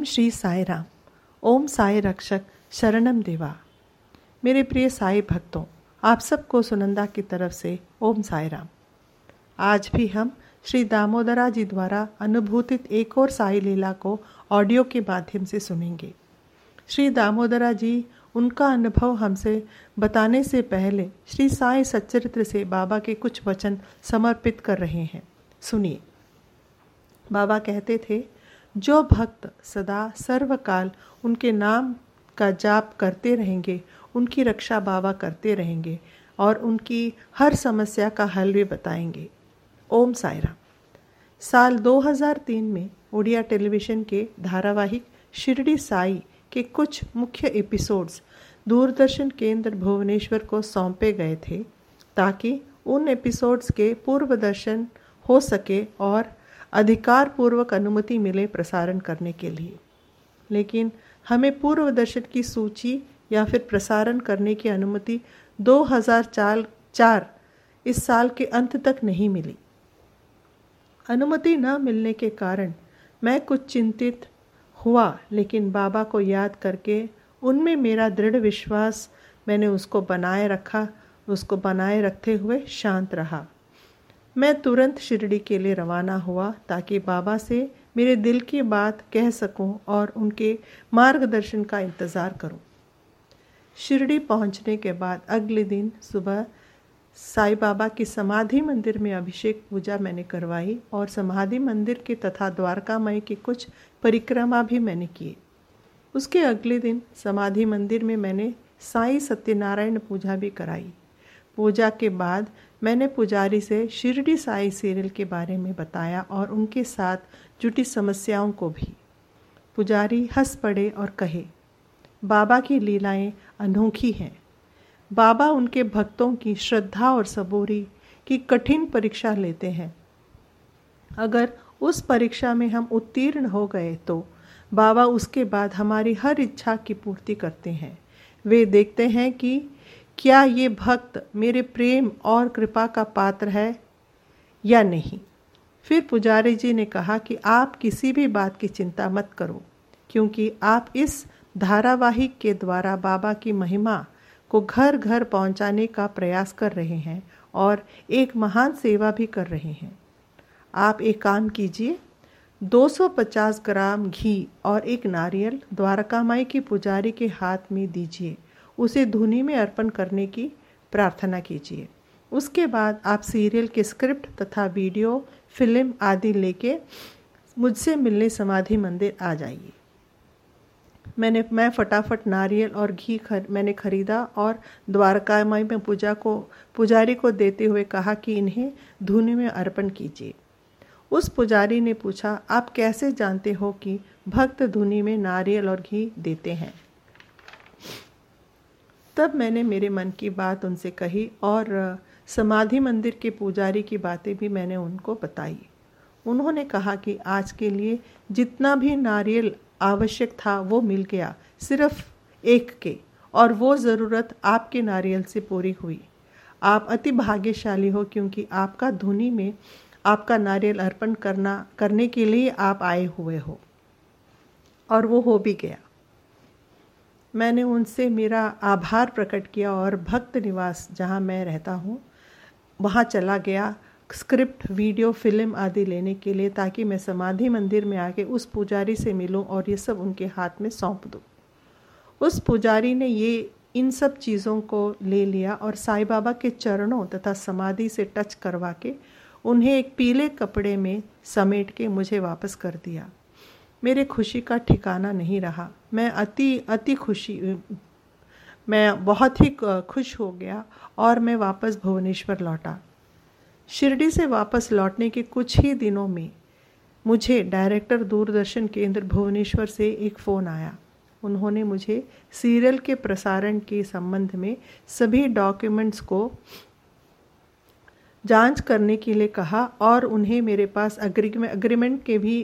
श्री साई राम। ओम साई रक्षक शरणम देवा। मेरे प्रिय साई भक्तों, आप सबको सुनंदा की तरफ से ओम साई राम। आज भी हम श्री दामोदरा जी द्वारा अनुभूतित एक और साई लीला को ऑडियो के माध्यम से सुनेंगे। श्री दामोदरा जी उनका अनुभव हमसे बताने से पहले श्री साई सच्चरित्र से बाबा के कुछ वचन समर्पित कर रहे हैं। सुनिए। बाबा कहते थे, जो भक्त सदा सर्वकाल उनके नाम का जाप करते रहेंगे, उनकी रक्षा बाबा करते रहेंगे और उनकी हर समस्या का हल भी बताएंगे। ओम साई राम। साल 2003 में उड़िया टेलीविज़न के धारावाहिक शिरडी साई के कुछ मुख्य एपिसोड्स दूरदर्शन केंद्र भुवनेश्वर को सौंपे गए थे ताकि उन एपिसोड्स के पूर्व दर्शन हो सके और अधिकार पूर्वक अनुमति मिले प्रसारण करने के लिए। लेकिन हमें पूर्व दर्शन की सूची या फिर प्रसारण करने की अनुमति 2004 इस साल के अंत तक नहीं मिली। अनुमति न मिलने के कारण मैं कुछ चिंतित हुआ, लेकिन बाबा को याद करके उनमें मेरा दृढ़ विश्वास, मैंने उसको बनाए रखते हुए शांत रहा। मैं तुरंत शिरडी के लिए रवाना हुआ ताकि बाबा से मेरे दिल की बात कह सकूं और उनके मार्गदर्शन का इंतज़ार करूं। शिरडी पहुंचने के बाद अगले दिन सुबह साईं बाबा की समाधि मंदिर में अभिषेक पूजा मैंने करवाई और समाधि मंदिर के तथा द्वारका माई की कुछ परिक्रमा भी मैंने किए। उसके अगले दिन समाधि मंदिर में मैंने साईं सत्यनारायण पूजा भी कराई। पूजा के बाद मैंने पुजारी से शिरडी साई सीरियल के बारे में बताया और उनके साथ जुटी समस्याओं को भी। पुजारी हंस पड़े और कहे, बाबा की लीलाएं अनोखी हैं। बाबा उनके भक्तों की श्रद्धा और सबूरी की कठिन परीक्षा लेते हैं। अगर उस परीक्षा में हम उत्तीर्ण हो गए तो बाबा उसके बाद हमारी हर इच्छा की पूर्ति करते हैं। वे देखते हैं कि क्या ये भक्त मेरे प्रेम और कृपा का पात्र है या नहीं। फिर पुजारी जी ने कहा कि आप किसी भी बात की चिंता मत करो, क्योंकि आप इस धारावाहिक के द्वारा बाबा की महिमा को घर घर पहुंचाने का प्रयास कर रहे हैं और एक महान सेवा भी कर रहे हैं। आप एक काम कीजिए, 250 ग्राम घी और एक नारियल द्वारका माई की पुजारी के हाथ में दीजिए। उसे धुनी में अर्पण करने की प्रार्थना कीजिए। उसके बाद आप सीरियल के स्क्रिप्ट तथा वीडियो फिल्म आदि लेके मुझसे मिलने समाधि मंदिर आ जाइए। मैं फटाफट नारियल और घी मैंने खरीदा और द्वारका माई में पुजारी को देते हुए कहा कि इन्हें धुनी में अर्पण कीजिए। उस पुजारी ने पूछा, आप कैसे जानते हो कि भक्त धुनी में नारियल और घी देते हैं? तब मैंने मेरे मन की बात उनसे कही और समाधि मंदिर के पुजारी की बातें भी मैंने उनको बताई। उन्होंने कहा कि आज के लिए जितना भी नारियल आवश्यक था वो मिल गया, सिर्फ एक के, और वो ज़रूरत आपके नारियल से पूरी हुई। आप अति भाग्यशाली हो, क्योंकि आपका धुनी में आपका नारियल अर्पण करने के लिए आप आए हुए हो, और वो हो भी गया। मैंने उनसे मेरा आभार प्रकट किया और भक्त निवास जहाँ मैं रहता हूँ वहाँ चला गया स्क्रिप्ट, वीडियो, फिल्म आदि लेने के लिए, ताकि मैं समाधि मंदिर में आके उस पुजारी से मिलूं और ये सब उनके हाथ में सौंप दूं। उस पुजारी ने इन सब चीज़ों को ले लिया और साईं बाबा के चरणों तथा समाधि से टच करवा के उन्हें एक पीले कपड़े में समेट के मुझे वापस कर दिया। मेरे खुशी का ठिकाना नहीं रहा। मैं बहुत ही खुश हो गया और मैं वापस भुवनेश्वर लौटा। शिरडी से वापस लौटने के कुछ ही दिनों में मुझे डायरेक्टर दूरदर्शन केंद्र भुवनेश्वर से एक फ़ोन आया। उन्होंने मुझे सीरियल के प्रसारण के संबंध में सभी डॉक्यूमेंट्स को जांच करने के लिए कहा और उन्हें मेरे पास अग्रीमेंट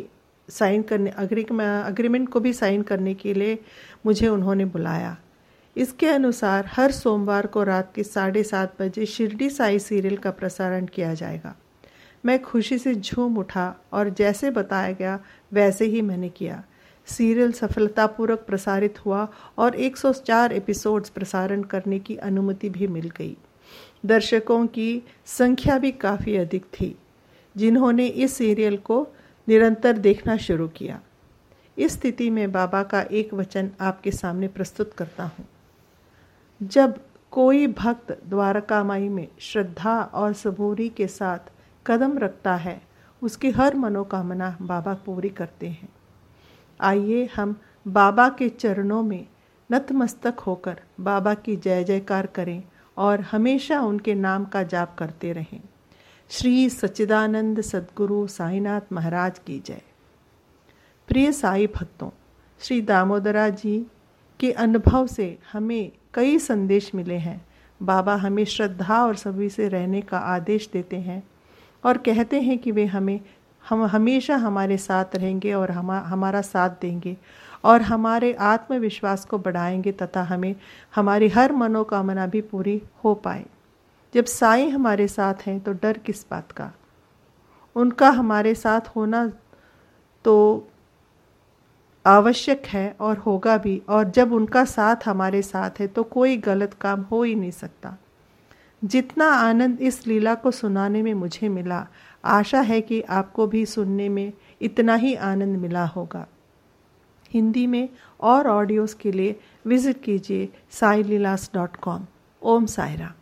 को भी साइन करने के लिए मुझे उन्होंने बुलाया। इसके अनुसार हर सोमवार को रात के 7:30 बजे शिरडी साई सीरियल का प्रसारण किया जाएगा। मैं खुशी से झूम उठा और जैसे बताया गया वैसे ही मैंने किया। सीरियल सफलतापूर्वक प्रसारित हुआ और 104 एपिसोड्स प्रसारण करने की अनुमति भी मिल गई। दर्शकों की संख्या भी काफ़ी अधिक थी जिन्होंने इस सीरियल को निरंतर देखना शुरू किया। इस स्थिति में बाबा का एक वचन आपके सामने प्रस्तुत करता हूँ। जब कोई भक्त द्वारकामाई में श्रद्धा और सबूरी के साथ कदम रखता है, उसकी हर मनोकामना बाबा पूरी करते हैं। आइए हम बाबा के चरणों में नतमस्तक होकर बाबा की जय जयकार करें और हमेशा उनके नाम का जाप करते रहें। श्री सच्चिदानंद सद्गुरु साईनाथ महाराज की जय। प्रिय साई भक्तों, श्री दामोदरा जी के अनुभव से हमें कई संदेश मिले हैं। बाबा हमें श्रद्धा और सभी से रहने का आदेश देते हैं और कहते हैं कि वे हम हमेशा हमारे साथ रहेंगे और हमारा साथ देंगे और हमारे आत्मविश्वास को बढ़ाएंगे तथा हमें हमारी हर मनोकामना भी पूरी हो पाए। जब साईं हमारे साथ हैं तो डर किस बात का। उनका हमारे साथ होना तो आवश्यक है और होगा भी, और जब उनका साथ हमारे साथ है तो कोई गलत काम हो ही नहीं सकता। जितना आनंद इस लीला को सुनाने में मुझे मिला, आशा है कि आपको भी सुनने में इतना ही आनंद मिला होगा। हिंदी में और ऑडियोज़ के लिए विज़िट कीजिए saililas.com। ओम साईराम।